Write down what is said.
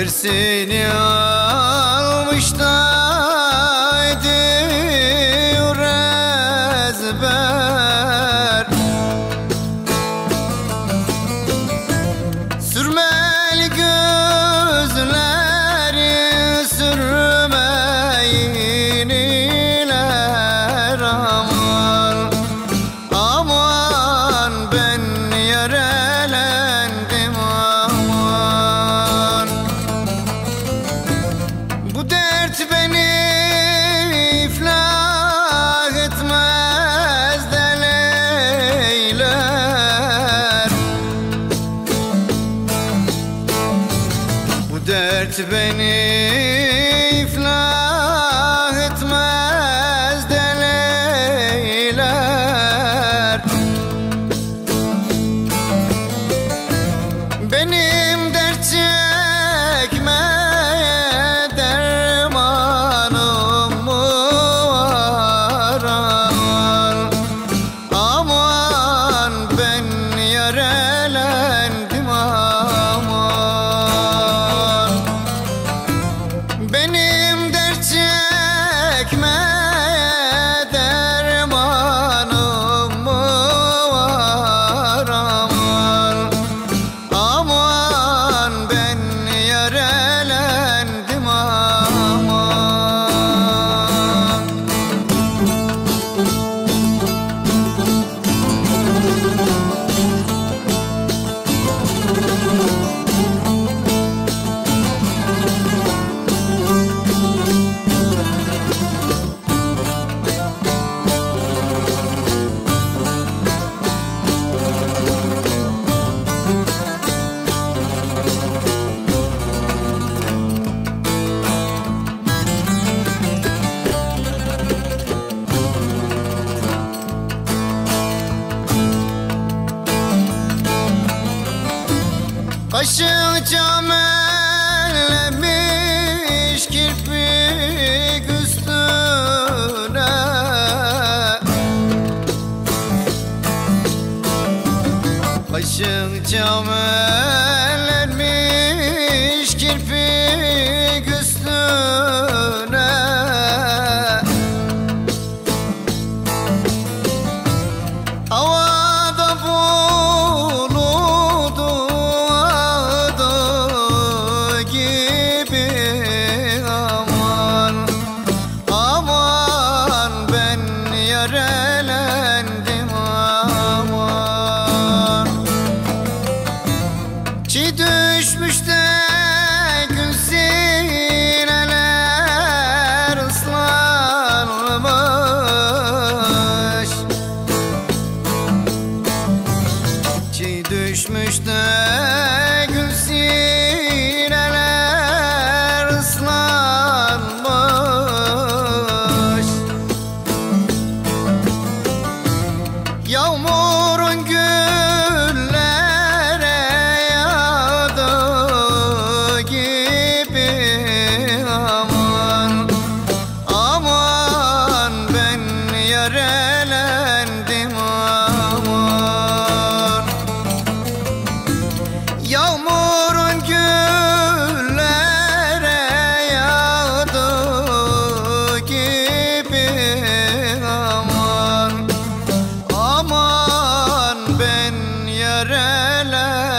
Dersini almış da ediyor ezber. Sürmeli gözleri sürmeyin iler aman. Aman ben yarelendim aman. Bu dert beni iflah etmez deleyler. Bu dert beni iflah etmez deleyler. Benim dert çekmeye dermanım mı var aman. Aman ben yarelendim aman. Benim dert çekmeye dermanım mı var aman. Aman ben yarelendim aman. Kaşık cam ellemiş kirpik üstüne. Kaşık cam ellemiş kirpik üstüne. Havada buludu gibi aman. Aman ben yarelendim aman. Çiğ düşmüş de gül sineler ıslanmış. Çiğ düşmüş de gül sineler ıslanmış. Yağmurun güllere yağdığı gibi aman. Aman ben yarelendim aman. Yağmurun güllere yağdığı gibi aman. Aman ben yarelendim